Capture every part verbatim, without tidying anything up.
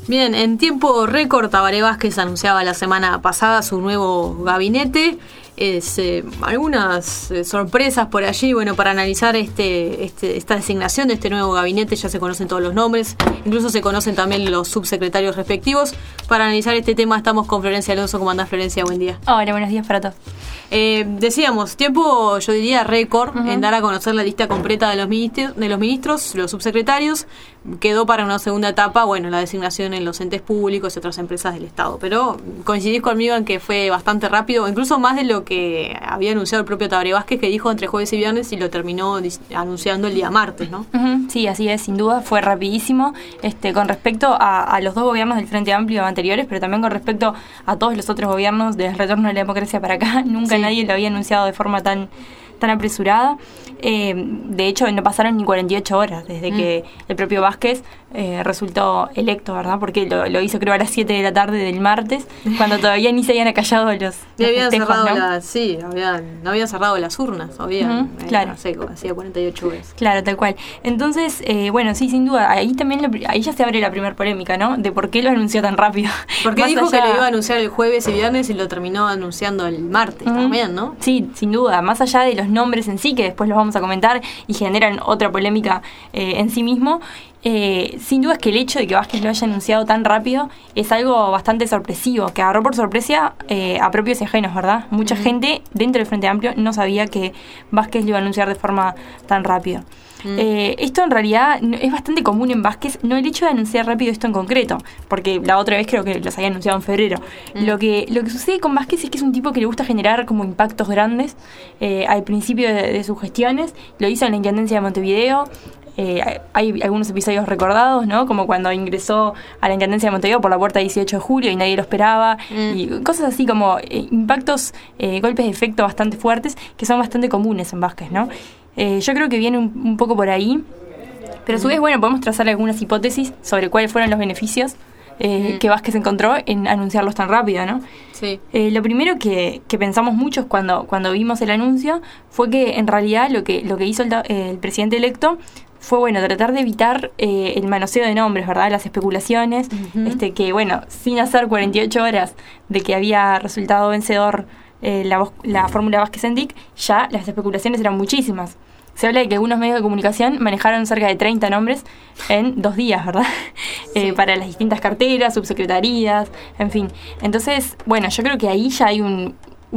Bien, en tiempo récord, Tabaré Vázquez anunciaba la semana pasada su nuevo gabinete. Es, eh, algunas eh, sorpresas por allí. Bueno, para analizar este, este esta designación de este nuevo gabinete ya se conocen todos los nombres, incluso se conocen también los subsecretarios respectivos. Para analizar este tema estamos con Florencia Alonso. ¿Cómo andás, Florencia? Buen día. Hola, buenos días para todos. Eh, decíamos, tiempo, yo diría récord, uh-huh. en dar a conocer la lista completa de los ministros, de los ministros, los subsecretarios. Quedó para una segunda etapa, bueno, la designación en los entes públicos y otras empresas del Estado. Pero coincidís conmigo en que fue bastante rápido, incluso más de lo que había anunciado el propio Tabaré Vázquez, que dijo entre jueves y viernes y lo terminó dis- anunciando el día martes, ¿no? Uh-huh. Sí, así es, sin duda, fue rapidísimo. Este, con respecto a, a los dos gobiernos del Frente Amplio anteriores, pero también con respecto a todos los otros gobiernos del retorno de la democracia para acá, nunca sí. nadie lo había anunciado de forma tan... tan apresurada. Eh, de hecho, no pasaron ni cuarenta y ocho horas desde mm. que el propio Vázquez eh, resultó electo, ¿verdad? Porque lo, lo hizo creo a las siete de la tarde del martes, cuando todavía ni se habían acallado los, los habían festejos, cerrado ¿no? la, sí, habían, no habían cerrado las urnas, habían, uh-huh, eh, claro. seco, hacía cuarenta y ocho horas. Claro, tal cual. Entonces, eh, bueno, sí, sin duda, ahí también lo, ahí ya se abre la primera polémica, ¿no? De por qué lo anunció tan rápido. Porque Más dijo allá... que lo iba a anunciar el jueves y viernes y lo terminó anunciando el martes uh-huh. también, ¿no? Sí, sin duda, más allá de los nombres en sí, que después los vamos a comentar y generan otra polémica eh, en sí mismo, eh, sin duda es que el hecho de que Vázquez lo haya anunciado tan rápido es algo bastante sorpresivo, que agarró por sorpresa eh, a propios y ajenos, ¿verdad? Mucha uh-huh. gente dentro del Frente Amplio no sabía que Vázquez lo iba a anunciar de forma tan rápida. Mm. Eh, esto en realidad es bastante común en Vázquez, no el hecho de anunciar rápido esto en concreto, porque la otra vez creo que los había anunciado en febrero. Mm. Lo que lo que sucede con Vázquez es que es un tipo que le gusta generar como impactos grandes eh, al principio de, de sus gestiones. Lo hizo en la Intendencia de Montevideo. Eh, hay algunos episodios recordados, ¿no? Como cuando ingresó a la Intendencia de Montevideo por la puerta dieciocho de julio y nadie lo esperaba. Mm. Y cosas así como eh, impactos, eh, golpes de efecto bastante fuertes que son bastante comunes en Vázquez, ¿no? Eh, yo creo que viene un, un poco por ahí, pero a su vez, bueno, podemos trazar algunas hipótesis sobre cuáles fueron los beneficios eh, mm. que Vázquez encontró en anunciarlos tan rápido, ¿no? Sí. Eh, lo primero que, que pensamos muchos cuando, cuando vimos el anuncio fue que en realidad lo que, lo que hizo el, el presidente electo fue, bueno, tratar de evitar eh, el manoseo de nombres, ¿verdad? Las especulaciones, uh-huh. este que, bueno, sin hacer cuarenta y ocho horas de que había resultado vencedor eh, la, la fórmula Vázquez-Sendic, ya las especulaciones eran muchísimas. Se habla de que algunos medios de comunicación manejaron cerca de treinta nombres en dos días, ¿verdad? Sí. Eh, para las distintas carteras, subsecretarías, en fin. Entonces, bueno, yo creo que ahí ya hay un...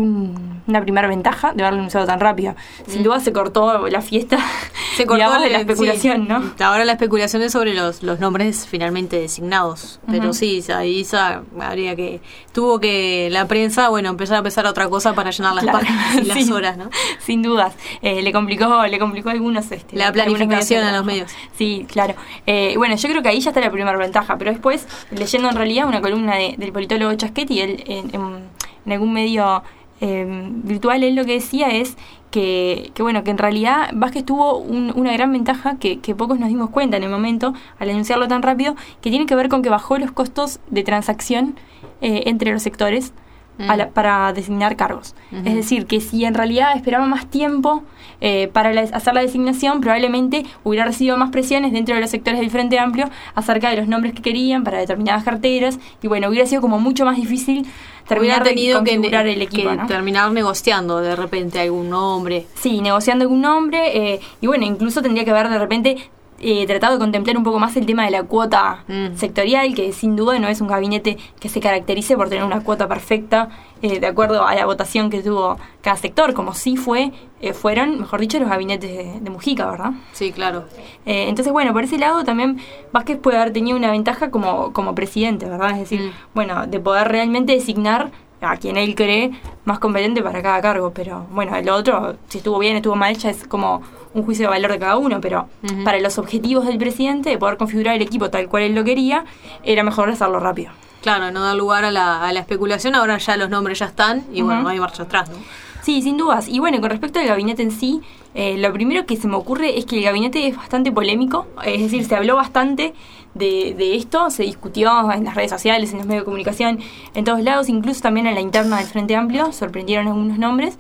Un, una primera ventaja de haberlo anunciado tan rápido. Sin mm. duda se cortó la fiesta, se cortó digamos, de la especulación, sí. ¿no? Ahora la especulación es sobre los, los nombres finalmente designados. Uh-huh. Pero sí, ahí esa habría que... Tuvo que la prensa, bueno, empezar a pensar otra cosa para llenar las claro. páginas y las sí, horas, ¿no? Sin dudas. Eh, le complicó le complicó algunos... Este, la planificación a los medios. Sí, claro. Eh, bueno, yo creo que ahí ya está la primera ventaja, pero después, leyendo en realidad una columna de, del politólogo Chaschetti, él en, en, en algún medio... Eh, virtual, él lo que decía es que, que bueno, que en realidad Vázquez tuvo un, una gran ventaja que, que pocos nos dimos cuenta en el momento al anunciarlo tan rápido, que tiene que ver con que bajó los costos de transacción eh, entre los sectores mm. a la, para designar cargos. Uh-huh. Es decir, que si en realidad esperaba más tiempo eh, para la, hacer la designación, probablemente hubiera recibido más presiones dentro de los sectores del Frente Amplio acerca de los nombres que querían para determinadas carteras, y bueno, hubiera sido como mucho más difícil terminar de configurar que, el equipo, que ¿no? terminar negociando de repente algún nombre. Sí, negociando algún nombre, eh, y bueno, incluso tendría que haber de repente eh, tratado de contemplar un poco más el tema de la cuota mm. sectorial, que sin duda no es un gabinete que se caracterice por tener una cuota perfecta eh, de acuerdo a la votación que tuvo cada sector, como sí fue, eh, fueron, mejor dicho, los gabinetes de, de Mujica, ¿verdad? Sí, claro. Eh, entonces, bueno, por ese lado también Vázquez puede haber tenido una ventaja como, como presidente, ¿verdad? Es decir, mm. bueno, de poder realmente designar a quien él cree más competente para cada cargo, pero bueno, el otro, si estuvo bien, estuvo mal, ya es como un juicio de valor de cada uno, pero uh-huh. para los objetivos del presidente, de poder configurar el equipo tal cual él lo quería, era mejor hacerlo rápido. Claro, no dar lugar a la, a la especulación, ahora ya los nombres ya están y uh-huh. bueno, no hay marcha atrás, ¿no? Sí, sin dudas. Y bueno, con respecto al gabinete en sí, eh, lo primero que se me ocurre es que el gabinete es bastante polémico, es decir, se habló bastante de, de esto, se discutió en las redes sociales, en los medios de comunicación, en todos lados, incluso también en la interna del Frente Amplio, sorprendieron algunos nombres.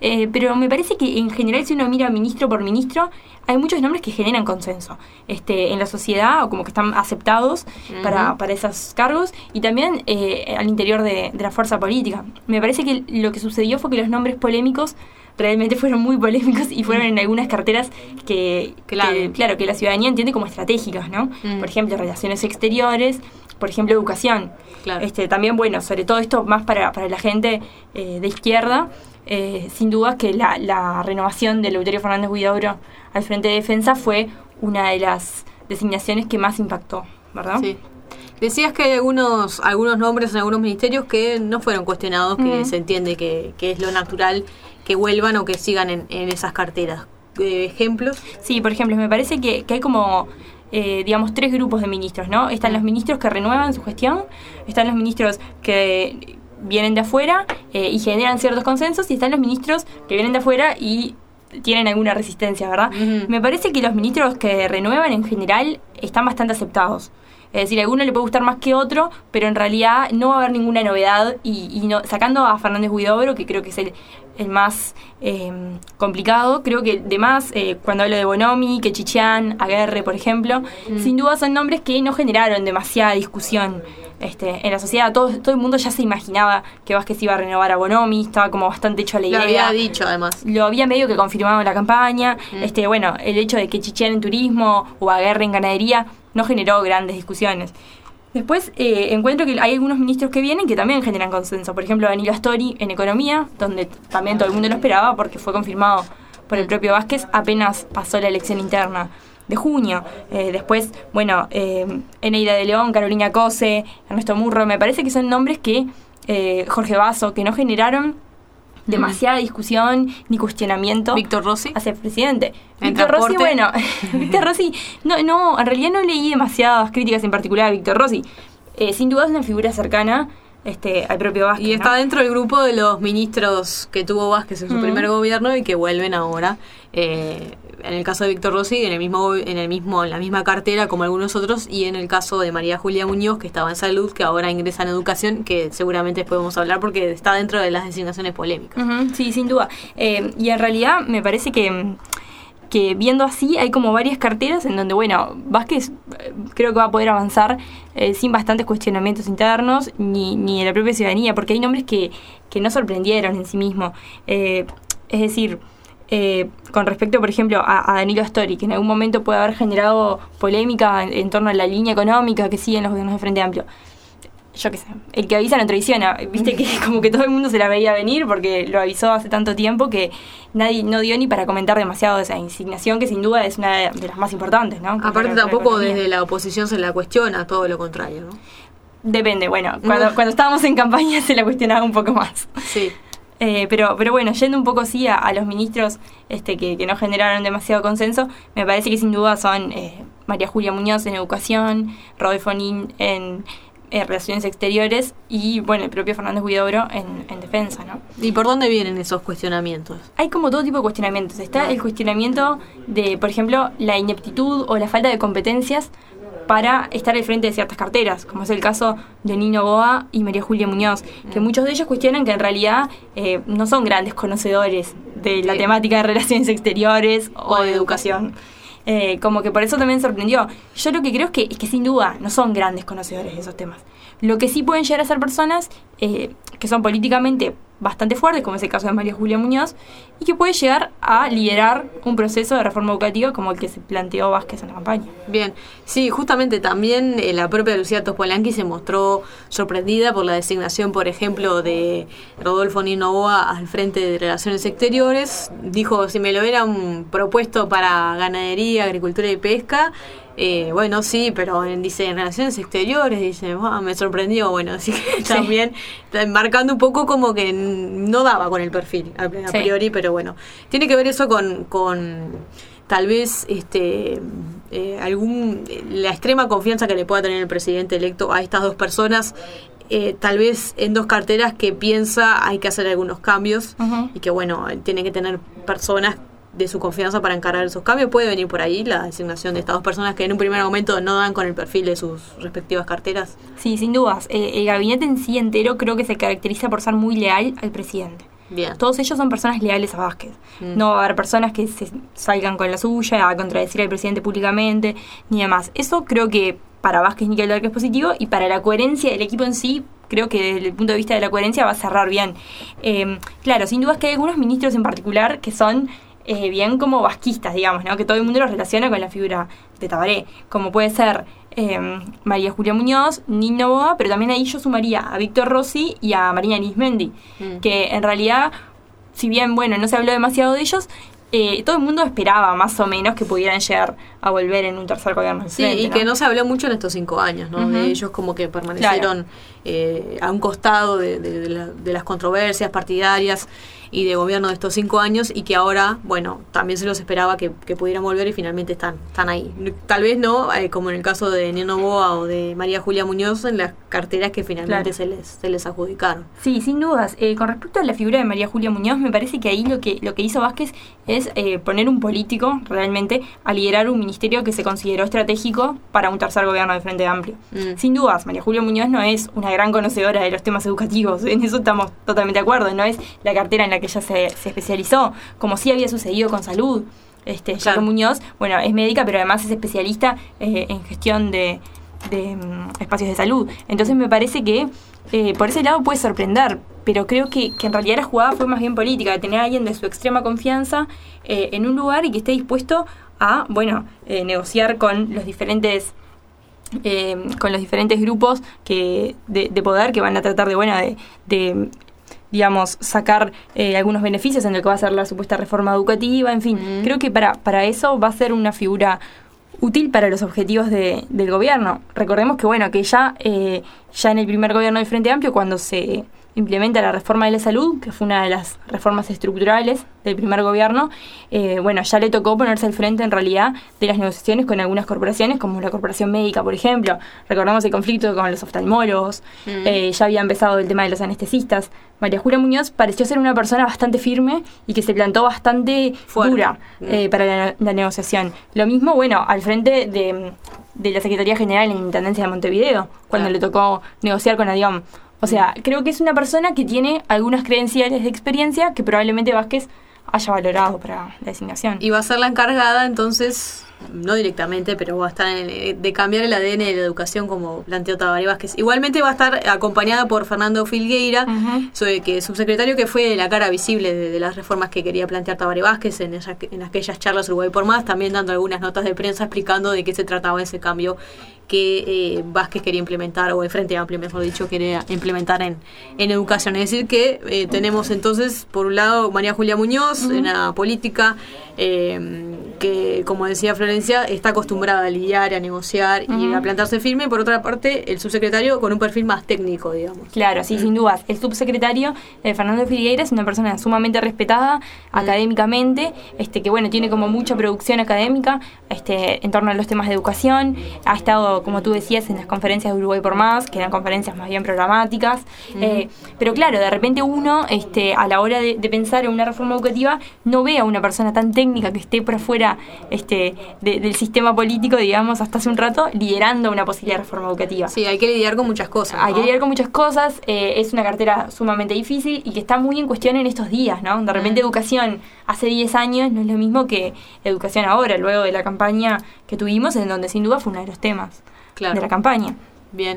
Eh, pero me parece que en general, si uno mira ministro por ministro, hay muchos nombres que generan consenso este, en la sociedad, o como que están aceptados uh-huh. para, para esos cargos, y también eh, al interior de, de la fuerza política. Me parece que lo que sucedió fue que los nombres polémicos realmente fueron muy polémicos y fueron en algunas carteras que, claro, que, claro, que la ciudadanía entiende como estratégicas, ¿no? Uh-huh. Por ejemplo, relaciones exteriores, por ejemplo, educación. Claro. Este, también, bueno, sobre todo esto más para, para la gente eh, de izquierda, eh, sin duda que la, la renovación de Eleuterio Fernández Huidobro al frente de defensa fue una de las designaciones que más impactó, ¿verdad? Sí. Decías que hay algunos, algunos nombres en algunos ministerios que no fueron cuestionados, que uh-huh. se entiende que, que es lo natural que vuelvan o que sigan en, en esas carteras. Eh, ¿Ejemplos? Sí, por ejemplo, me parece que, que hay como... Eh, digamos, tres grupos de ministros, ¿no? Están los ministros que renuevan su gestión, están los ministros que vienen de afuera eh, y generan ciertos consensos, y están los ministros que vienen de afuera y tienen alguna resistencia, ¿verdad? Uh-huh. Me parece que los ministros que renuevan en general están bastante aceptados. Es decir, a alguno le puede gustar más que otro, pero en realidad no va a haber ninguna novedad, y, y no, sacando a Fernández Huidobro, que creo que es el, el más eh, complicado, creo que de más, eh, cuando hablo de Bonomi, que Chichán, Aguerre, por ejemplo, mm. sin duda son nombres que no generaron demasiada discusión este, en la sociedad. Todo, todo el mundo ya se imaginaba que Vázquez iba a renovar a Bonomi, estaba como bastante hecho a la idea. Lo había dicho, además. Lo había medio que confirmado en la campaña. Mm. Este, bueno, el hecho de que Chichán en turismo o Aguerre en ganadería no generó grandes discusiones. Después eh, encuentro que hay algunos ministros que vienen que también generan consenso. Por ejemplo, Danilo Astori en Economía, donde también todo el mundo lo esperaba porque fue confirmado por el propio Vázquez apenas pasó la elección interna de junio. Eh, después, bueno, eh, Eneida de León, Carolina Cose, Ernesto Murro, me parece que son nombres que, eh, Jorge Basso, que no generaron demasiada discusión ni cuestionamiento. Víctor Rossi hacia el presidente. Víctor Rossi, bueno, Víctor Rossi, no, no, en realidad no leí demasiadas críticas en particular a Víctor Rossi. Eh, sin duda es una figura cercana este, al propio Vázquez. Y está ¿no? dentro del grupo de los ministros que tuvo Vázquez en su mm. primer gobierno y que vuelven ahora. Eh, en el caso de Víctor Rossi, en el mismo, en el mismo, en la misma cartera como algunos otros, y en el caso de María Julia Muñoz, que estaba en salud, que ahora ingresa en educación, que seguramente después vamos a hablar porque está dentro de las designaciones polémicas. Uh-huh, sí, sin duda. Eh, y en realidad me parece que, que viendo así hay como varias carteras en donde, bueno, Vázquez eh, creo que va a poder avanzar eh, sin bastantes cuestionamientos internos ni, ni de la propia ciudadanía, porque hay nombres que, que no sorprendieron en sí mismo. Eh, es decir... Eh, con respecto, por ejemplo, a, a Danilo Astori, que en algún momento puede haber generado polémica en, en torno a la línea económica que siguen los gobiernos de Frente Amplio. Yo qué sé, el que avisa no traiciona. Viste que como que todo el mundo se la veía venir porque lo avisó hace tanto tiempo que nadie no dio ni para comentar demasiado de esa insignación, que sin duda es una de, de las más importantes, ¿no? Aparte para, tampoco para desde la oposición se la cuestiona, todo lo contrario, ¿no? Depende, bueno, cuando, mm. cuando estábamos en campaña se la cuestionaba un poco más. Sí. Eh, pero, pero bueno, yendo un poco sí a, a los ministros este, que, que no generaron demasiado consenso, me parece que sin duda son eh, María Julia Muñoz en Educación, Rodolfo Nin en eh, Relaciones Exteriores y, bueno, el propio Fernández Huidobro en, en Defensa, ¿no? ¿Y por dónde vienen esos cuestionamientos? Hay como todo tipo de cuestionamientos. Está el cuestionamiento de, por ejemplo, la ineptitud o la falta de competencias para estar al frente de ciertas carteras, como es el caso de Nino Boa y María Julia Muñoz, que muchos de ellos cuestionan que en realidad eh, no son grandes conocedores de la sí. temática de relaciones exteriores o, o de educación. Eh, como que por eso también sorprendió. Yo lo que creo es que, es que sin duda no son grandes conocedores de esos temas. Lo que sí pueden llegar a ser personas eh, que son políticamente bastante fuertes, como es el caso de María Julia Muñoz, y que puede llegar a liderar un proceso de reforma educativa como el que se planteó Vázquez en la campaña. Bien, sí, justamente también eh, la propia Lucía Topolansky se mostró sorprendida por la designación, por ejemplo, de Rodolfo Nin Novoa al frente de Relaciones Exteriores. Dijo, si me lo hubieran propuesto para ganadería, agricultura y pesca, Eh, bueno, sí, pero en, dice en Relaciones Exteriores, dice, oh, me sorprendió, bueno, así que sí. También marcando un poco como que no daba con el perfil a, a priori, sí. Pero bueno, tiene que ver eso con, con tal vez este eh, algún la extrema confianza que le pueda tener el presidente electo a estas dos personas, eh, tal vez en dos carteras que piensa hay que hacer algunos cambios, uh-huh. Y que bueno, tiene que tener personas de su confianza para encarar esos cambios. Puede venir por ahí la designación de estas dos personas que en un primer momento no dan con el perfil de sus respectivas carteras. Sí, sin dudas. Eh, el gabinete en sí entero creo que se caracteriza por ser muy leal al presidente. Bien. Todos ellos son personas leales a Vázquez. Mm. No va a haber personas que se salgan con la suya a contradecir al presidente públicamente, ni demás. Eso creo que para Vázquez ni que hablar que es positivo, y para la coherencia del equipo en sí, creo que desde el punto de vista de la coherencia va a cerrar bien. Eh, claro, sin duda es que hay algunos ministros en particular que son eh, bien como vasquistas, digamos, ¿no? Que todo el mundo los relaciona con la figura de Tabaré, como puede ser eh, María Julia Muñoz, Nino Noboa, pero también ahí yo sumaría a Víctor Rossi y a Marina Arismendi, mm. que en realidad, si bien, bueno, no se habló demasiado de ellos, Eh, todo el mundo esperaba más o menos que pudieran llegar a volver en un tercer gobierno. Sí, frente, y ¿no? que no se habló mucho en estos cinco años, ¿no? Uh-huh. De ellos como que permanecieron claro. eh, a un costado de, de, de, la, de las controversias partidarias y de gobierno de estos cinco años, y que ahora, bueno, también se los esperaba que, que pudieran volver y finalmente están, están ahí. Tal vez no, eh, como en el caso de Nino Noboa o de María Julia Muñoz, en las carteras que finalmente claro. se les se les adjudicaron. Sí, sin dudas. Eh, con respecto a la figura de María Julia Muñoz, me parece que ahí lo que lo que hizo Vázquez es eh, poner un político realmente a liderar un ministerio que se consideró estratégico para un tercer gobierno de Frente Amplio. Mm. Sin dudas, María Julia Muñoz no es una gran conocedora de los temas educativos, en eso estamos totalmente de acuerdo, no es la cartera en la que ella se, se especializó, como sí había sucedido con salud. Este, claro. Jaque Muñoz, bueno, es médica, pero además es especialista eh, en gestión de, de um, espacios de salud. Entonces me parece que eh, por ese lado puede sorprender, pero creo que, que en realidad la jugada fue más bien política, de tener a alguien de su extrema confianza eh, en un lugar y que esté dispuesto a, bueno, eh, negociar con los diferentes eh, con los diferentes grupos que de, de poder que van a tratar de, bueno, de, de digamos, sacar eh, algunos beneficios en lo que va a ser la supuesta reforma educativa, en fin. Mm. Creo que para, para eso va a ser una figura útil para los objetivos de, del gobierno. Recordemos que, bueno, que ya, eh, ya en el primer gobierno del Frente Amplio, cuando se implementa la reforma de la salud, que fue una de las reformas estructurales del primer gobierno, eh, bueno, ya le tocó ponerse al frente en realidad de las negociaciones con algunas corporaciones, como la Corporación Médica, por ejemplo. Recordamos el conflicto con los oftalmólogos, mm. eh, ya había empezado el tema de los anestesistas. María Julia Muñoz pareció ser una persona bastante firme y que se plantó bastante Fuerte. dura eh, para la, la negociación. Lo mismo, bueno, al frente de, de la Secretaría General en la Intendencia de Montevideo, cuando ah. le tocó negociar con ADIOM. O sea, creo que es una persona que tiene algunas credenciales de experiencia que probablemente Vázquez haya valorado para la designación. Y va a ser la encargada, entonces, no directamente, pero va a estar en el, de cambiar el A D N de la educación, como planteó Tabaré Vázquez. Igualmente va a estar acompañada por Fernando Filgueira, uh-huh. sobre, que es subsecretario, que fue la cara visible de, de las reformas que quería plantear Tabaré Vázquez en, esa, en aquellas charlas Uruguay por Más, también dando algunas notas de prensa explicando de qué se trataba ese cambio que eh, Vázquez quería implementar, o el Frente Amplio, mejor dicho, quería implementar en, en educación. Es decir que eh, tenemos entonces, por un lado, María Julia Muñoz, uh-huh. una política eh, que, como decía Florencia, está acostumbrada a lidiar, a negociar uh-huh. y a plantarse firme. Por otra parte, el subsecretario con un perfil más técnico, digamos. Claro, sí, uh-huh. sin dudas. El subsecretario, eh, Fernando Filgueira, es una persona sumamente respetada uh-huh. académicamente, este que, bueno, tiene como mucha producción académica este en torno a los temas de educación. Ha estado, como tú decías, en las conferencias de Uruguay por Más, que eran conferencias más bien programáticas. Uh-huh. Eh, pero claro, de repente uno, este a la hora de, de pensar en una reforma educativa, no ve a una persona tan técnica que esté por afuera este, de, del sistema político, digamos, hasta hace un rato, liderando una posible reforma educativa. Sí, hay que lidiar con muchas cosas, ¿no? Hay que lidiar con muchas cosas, eh, es una cartera sumamente difícil y que está muy en cuestión en estos días, ¿no? De repente uh-huh. educación hace diez años no es lo mismo que educación ahora, luego de la campaña que tuvimos, en donde sin duda fue uno de los temas claro. de la campaña. Bien,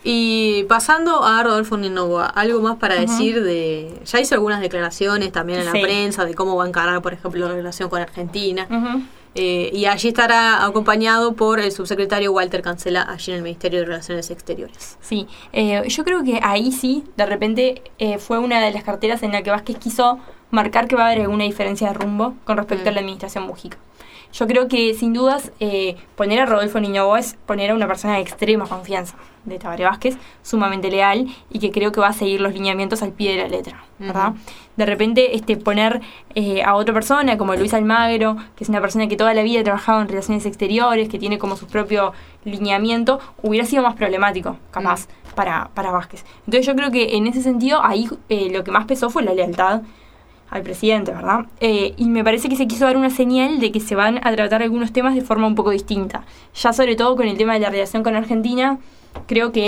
y pasando a Rodolfo Nino Noboa, algo más para uh-huh. decir de... Ya hizo algunas declaraciones también en la sí. prensa de cómo va a encarar, por ejemplo, la relación con Argentina. Uh-huh. Eh, y allí estará acompañado por el subsecretario Walter Cancela, allí en el Ministerio de Relaciones Exteriores. Sí, eh, yo creo que ahí sí, de repente eh, fue una de las carteras en la que Vázquez quiso marcar que va a haber alguna diferencia de rumbo con respecto mm. a la administración Mujica. Yo creo que, sin dudas, eh, poner a Rodolfo Nino Noboa es poner a una persona de extrema confianza de Tabaré Vázquez, sumamente leal, y que creo que va a seguir los lineamientos al pie de la letra, ¿verdad? Uh-huh. De repente, este poner eh, a otra persona, como Luis Almagro, que es una persona que toda la vida ha trabajado en relaciones exteriores, que tiene como su propio lineamiento, hubiera sido más problemático, capaz, uh-huh. para, para Vázquez. Entonces yo creo que en ese sentido, ahí eh, lo que más pesó fue la lealtad al presidente, ¿verdad? Eh, y me parece que se quiso dar una señal de que se van a tratar algunos temas de forma un poco distinta. Ya sobre todo con el tema de la relación con Argentina, creo que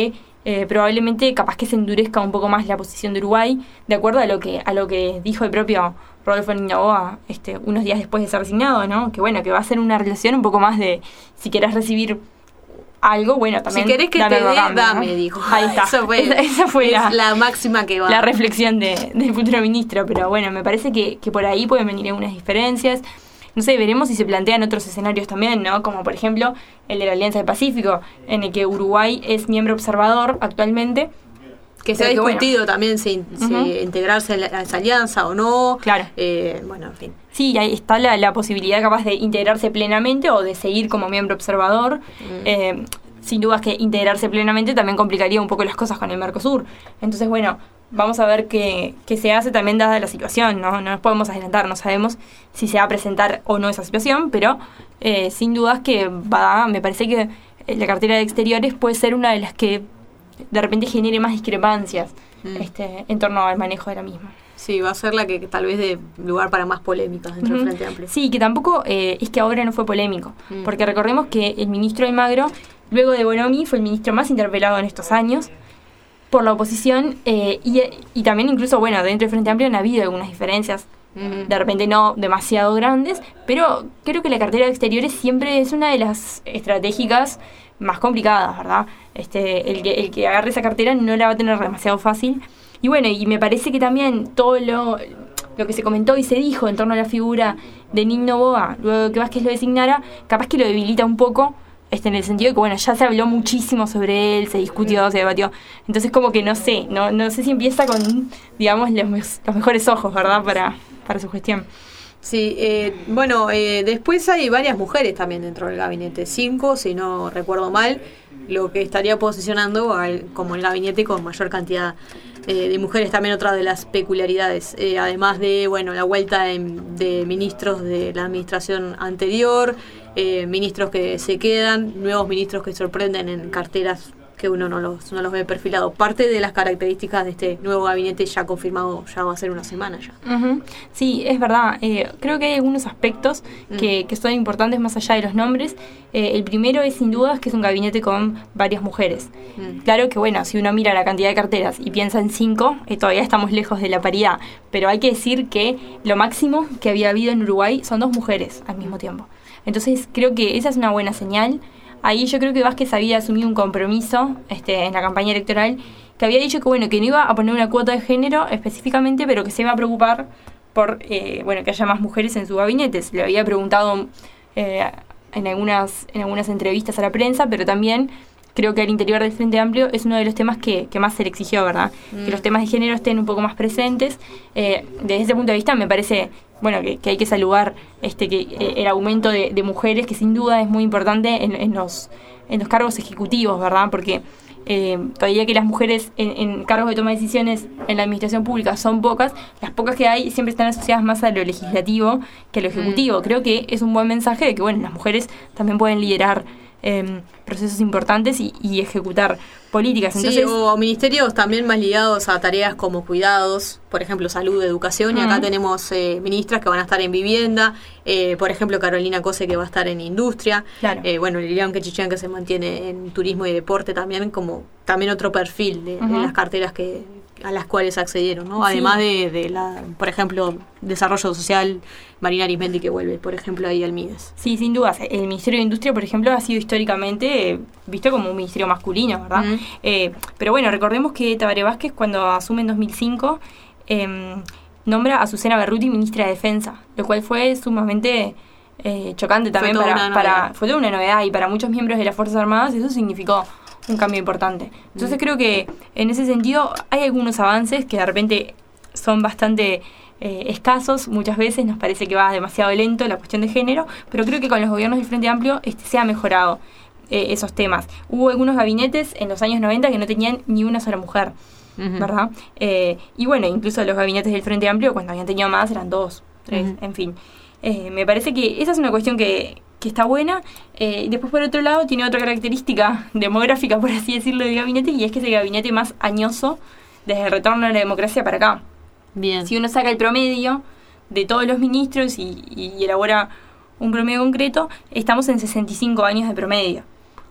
eh, probablemente capaz que se endurezca un poco más la posición de Uruguay, de acuerdo a lo que a lo que dijo el propio Rodolfo Niño este, unos días después de ser resignado, ¿no? Que bueno, que va a ser una relación un poco más de, si querés recibir algo, bueno, también... Si querés que te dé, dame, ¿no? Dijo. Ahí está. Eso fue, esa, esa fue la, la máxima que va. La reflexión de, del futuro ministro, pero bueno, me parece que, que por ahí pueden venir algunas diferencias. No sé, veremos si se plantean otros escenarios también, ¿no? Como por ejemplo el de la Alianza del Pacífico, en el que Uruguay es miembro observador actualmente. Que se ha discutido bueno. también si, uh-huh. si integrarse a, la, a esa alianza o no. Claro. Eh, bueno, en fin. Sí, ahí está la, la posibilidad capaz de integrarse plenamente o de seguir como miembro observador. Uh-huh. Eh, sin dudas que integrarse plenamente también complicaría un poco las cosas con el Mercosur. Entonces, bueno, vamos a ver qué, qué se hace también dada la situación, ¿no? No nos podemos adelantar, no sabemos si se va a presentar o no esa situación, pero eh, sin dudas que va, me parece que la cartera de exteriores puede ser una de las que de repente genere más discrepancias mm. este, en torno al manejo de la misma. Sí, va a ser la que, que tal vez dé lugar para más polémicas dentro uh-huh. del Frente Amplio. Sí, que tampoco eh, es que ahora no fue polémico, mm. porque recordemos que el ministro Almagro, luego de Bonomi, fue el ministro más interpelado en estos años por la oposición eh, y, y también incluso, bueno, dentro del Frente Amplio han habido algunas diferencias, uh-huh. de repente no demasiado grandes, pero creo que la cartera de exteriores siempre es una de las estratégicas más complicadas, ¿verdad? Este, el que, el que agarre esa cartera no la va a tener demasiado fácil. Y bueno, y me parece que también todo lo, lo que se comentó y se dijo en torno a la figura de Nick Noboa, luego de que Vázquez lo designara, capaz que lo debilita un poco, este, en el sentido de que, bueno, ya se habló muchísimo sobre él, se discutió, se debatió. Entonces, como que no sé, no no sé si empieza con, digamos, los, los mejores ojos, ¿verdad?, para, para su gestión. Sí, eh, bueno, eh, después hay varias mujeres también dentro del gabinete, cinco, si no recuerdo mal, lo que estaría posicionando al, como el gabinete con mayor cantidad eh, de mujeres, también otra de las peculiaridades, eh, además de, bueno, la vuelta de, de ministros de la administración anterior, eh, ministros que se quedan, nuevos ministros que sorprenden en carteras que uno no los, no los ve perfilados. Parte de las características de este nuevo gabinete ya confirmado, ya va a ser una semana ya. Uh-huh. Sí, es verdad. Eh, creo que hay algunos aspectos mm. que, que son importantes más allá de los nombres. Eh, el primero es sin dudas que es un gabinete con varias mujeres. Mm. Claro que, bueno, si uno mira la cantidad de carteras y piensa en cinco, eh, todavía estamos lejos de la paridad. Pero hay que decir que lo máximo que había habido en Uruguay son dos mujeres al mismo tiempo. Entonces creo que esa es una buena señal. Ahí yo creo que Vázquez había asumido un compromiso este, en la campaña electoral, que había dicho que bueno que no iba a poner una cuota de género específicamente, pero que se iba a preocupar por eh, bueno que haya más mujeres en sus gabinetes. Le había preguntado eh, en algunas en algunas entrevistas a la prensa, pero también creo que al interior del Frente Amplio es uno de los temas que, que más se le exigió, ¿verdad? Mm. Que los temas de género estén un poco más presentes. Eh, desde ese punto de vista me parece bueno que, que hay que saludar este que eh, el aumento de, de mujeres, que sin duda es muy importante en, en los en los cargos ejecutivos, ¿verdad? Porque eh, todavía que las mujeres en, en cargos de toma de decisiones en la administración pública son pocas, las pocas que hay siempre están asociadas más a lo legislativo que a lo ejecutivo. Mm. Creo que es un buen mensaje de que bueno, las mujeres también pueden liderar Eh, procesos importantes y, y ejecutar políticas. Entonces, sí, o ministerios también más ligados a tareas como cuidados, por ejemplo, salud, educación, uh-huh. y acá tenemos eh, ministras que van a estar en vivienda, eh, por ejemplo, Carolina Cose, que va a estar en industria, claro. eh, bueno, Lilian Quechichán, que se mantiene en turismo y deporte también, como también otro perfil de, uh-huh. de las carteras que a las cuales accedieron, ¿no? Sí. Además de, de la, por ejemplo, desarrollo social, Marina Arismendi, que vuelve, por ejemplo, ahí al Mides. Sí, sin dudas. El Ministerio de Industria, por ejemplo, ha sido históricamente eh, visto como un ministerio masculino, ¿verdad? Uh-huh. Eh, pero bueno, recordemos que Tabaré Vázquez, cuando asume en dos mil cinco, eh, nombra a Azucena Berruti ministra de Defensa, lo cual fue sumamente eh, chocante también fue para, para... Fue toda una novedad, y para muchos miembros de las Fuerzas Armadas eso significó un cambio importante. Entonces mm. creo que en ese sentido hay algunos avances que de repente son bastante eh, escasos. Muchas veces nos parece que va demasiado lento la cuestión de género, pero creo que con los gobiernos del Frente Amplio este, se ha mejorado eh, esos temas. Hubo algunos gabinetes en los años noventa que no tenían ni una sola mujer, uh-huh. ¿verdad? Eh, y bueno, incluso los gabinetes del Frente Amplio, cuando habían tenido más, eran dos, tres, uh-huh. en fin. Eh, me parece que esa es una cuestión que que está buena. Eh, después, por otro lado, tiene otra característica demográfica, por así decirlo, del gabinete, y es que es el gabinete más añoso desde el retorno a la democracia para acá. Bien. Si uno saca el promedio de todos los ministros y, y elabora un promedio concreto, estamos en sesenta y cinco años de promedio.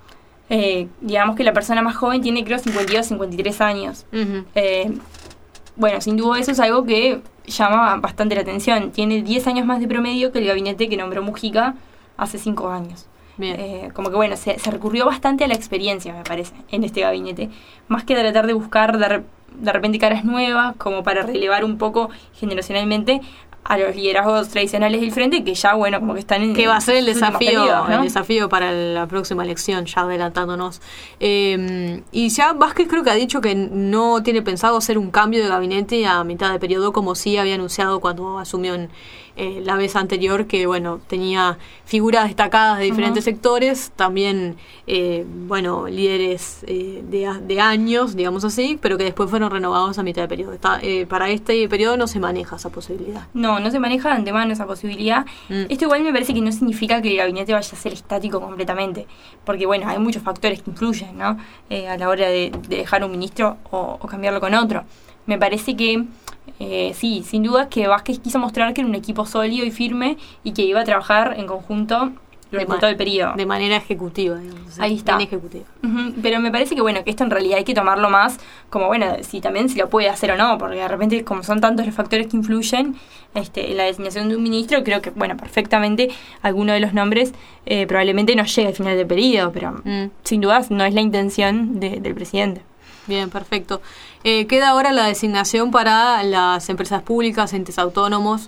Eh, digamos que la persona más joven tiene, creo, cincuenta y dos, cincuenta y tres años. Uh-huh. Eh, bueno, sin duda eso es algo que llama bastante la atención. Tiene diez años más de promedio que el gabinete que nombró Mujica hace cinco años. Bien. Eh, como que bueno, se, se recurrió bastante a la experiencia, me parece, en este gabinete. Más que tratar de buscar de, re, de repente caras nuevas, como para relevar un poco generacionalmente a los liderazgos tradicionales del frente, que ya, bueno, como que están en... Que va a ser el desafío, periodos, ¿no? el desafío para la próxima elección, ya adelantándonos. Eh, y ya Vázquez creo que ha dicho que no tiene pensado hacer un cambio de gabinete a mitad de periodo, como sí había anunciado cuando asumió en, eh, la vez anterior, que, bueno, tenía figuras destacadas de diferentes uh-huh. sectores, también, eh, bueno, líderes eh, de, de años, digamos así, pero que después fueron renovados a mitad de periodo. Está, eh, para este periodo no se maneja esa posibilidad. No, no se maneja de antemano esa posibilidad. Mm. Esto igual me parece que no significa que el gabinete vaya a ser estático completamente, porque bueno, hay muchos factores que influyen, ¿no? Eh, a la hora de, de dejar un ministro o, o cambiarlo con otro. Me parece que eh, sí, sin duda que Vázquez quiso mostrar que era un equipo sólido y firme y que iba a trabajar en conjunto durante todo el periodo. De manera ejecutiva, digamos. Ahí está. Ejecutiva. Uh-huh. Pero me parece que bueno, que esto en realidad hay que tomarlo más como, bueno, si también si lo puede hacer o no, porque de repente como son tantos los factores que influyen este, en la designación de un ministro, creo que, bueno, perfectamente alguno de los nombres eh, probablemente no llegue al final del periodo, pero mm. sin dudas no es la intención de, del presidente. Bien, perfecto. Eh, queda ahora la designación para las empresas públicas, entes autónomos,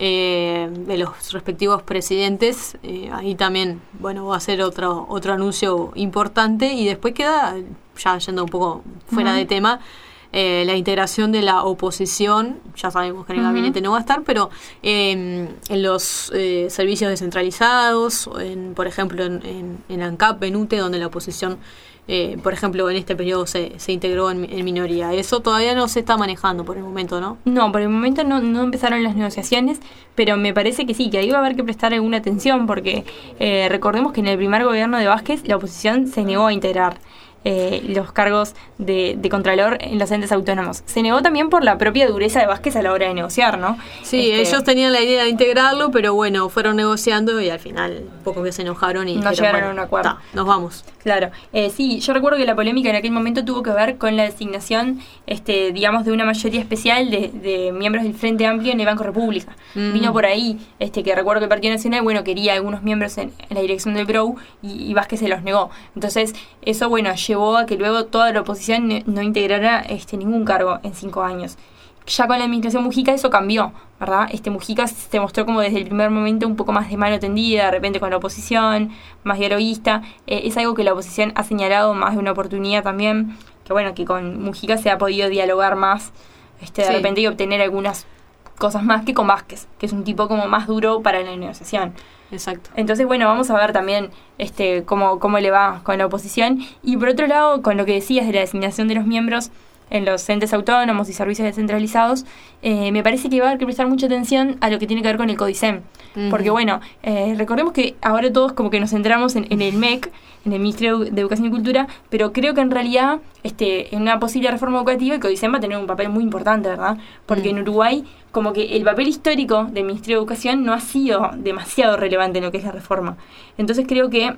eh, de los respectivos presidentes. Eh, ahí también, bueno, va a ser otro otro anuncio importante. Y después queda, ya yendo un poco fuera uh-huh. de tema, eh, la integración de la oposición. Ya sabemos que en el uh-huh. gabinete no va a estar, pero eh, en los eh, servicios descentralizados, en, por ejemplo, en, en, en ANCAP, en UTE, donde la oposición... Eh, por ejemplo, en este periodo se, se integró en, en minoría. Eso todavía no se está manejando por el momento, ¿no? No, por el momento no, no empezaron las negociaciones, pero me parece que sí, que ahí va a haber que prestar alguna atención, porque eh, recordemos que en el primer gobierno de Vázquez la oposición se negó a integrar eh, los cargos de, de contralor en los entes autónomos. Se negó también por la propia dureza de Vázquez a la hora de negociar, ¿no? Sí, este, ellos tenían la idea de integrarlo, pero bueno, fueron negociando y al final un poco que se enojaron y no dijeron, llegaron bueno, a un acuerdo. Ta, nos vamos. Claro, eh, sí, yo recuerdo que la polémica en aquel momento tuvo que ver con la designación, este, digamos, de una mayoría especial de, de miembros del Frente Amplio en el Banco República. Mm. Vino por ahí, este, que recuerdo que el Partido Nacional, bueno, quería algunos miembros en, en la dirección del B R O y, y Vázquez se los negó. Entonces, eso, bueno, llevó a que luego toda la oposición no, no integrara este, ningún cargo en cinco años. Ya con la administración Mujica eso cambió, ¿verdad? Este Mujica se mostró como desde el primer momento un poco más de mano tendida, de repente con la oposición, más dialoguista. Eh, es algo que la oposición ha señalado más de una oportunidad también, que bueno, que con Mujica se ha podido dialogar más, este, de sí. repente y obtener algunas cosas más que con Vázquez, que es un tipo como más duro para la negociación. Exacto. Entonces, bueno, vamos a ver también este cómo, cómo le va con la oposición. Y por otro lado, con lo que decías de la designación de los miembros en los entes autónomos y servicios descentralizados, eh, me parece que va a haber que prestar mucha atención a lo que tiene que ver con el CODICEM. Uh-huh. Porque bueno, eh, recordemos que ahora todos como que nos centramos en, en el M E C, en el Ministerio de Educación y Cultura, pero creo que en realidad este, en una posible reforma educativa el CODICEM va a tener un papel muy importante, ¿verdad? Porque uh-huh. en Uruguay como que el papel histórico del Ministerio de Educación no ha sido demasiado relevante en lo que es la reforma. Entonces creo que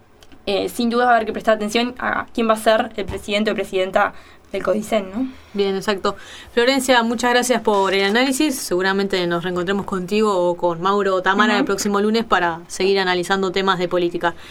eh, sin duda va a haber que prestar atención a quién va a ser el presidente o presidenta del CODICEM, ¿no? Bien, exacto. Florencia, muchas gracias por el análisis. Seguramente nos reencontremos contigo o con Mauro o Tamara uh-huh. el próximo lunes para seguir analizando temas de política.